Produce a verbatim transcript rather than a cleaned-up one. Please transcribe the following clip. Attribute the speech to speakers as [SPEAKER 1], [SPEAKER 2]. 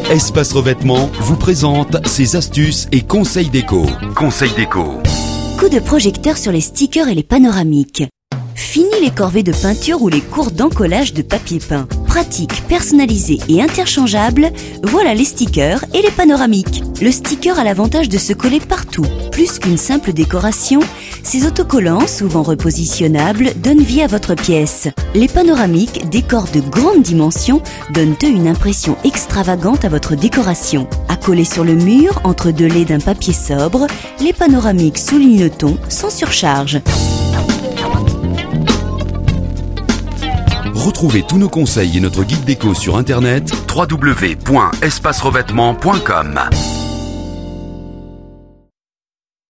[SPEAKER 1] Espace Revêtement vous présente ses astuces et conseils déco. Conseils déco.
[SPEAKER 2] Coup de projecteur sur les stickers et les panoramiques. Fini les corvées de peinture ou les cours d'encollage de papier peint. Pratique, personnalisé et interchangeable, voilà les stickers et les panoramiques. Le sticker a l'avantage de se coller partout. Plus qu'une simple décoration, ces autocollants, souvent repositionnables, donnent vie à votre pièce. Les panoramiques, décors de grande dimension, donnent eux une impression extravagante à votre décoration. À coller sur le mur, entre deux laits d'un papier sobre, les panoramiques soulignent le ton sans surcharge.
[SPEAKER 1] Retrouvez tous nos conseils et notre guide déco sur internet w w w point espace revêtement point com.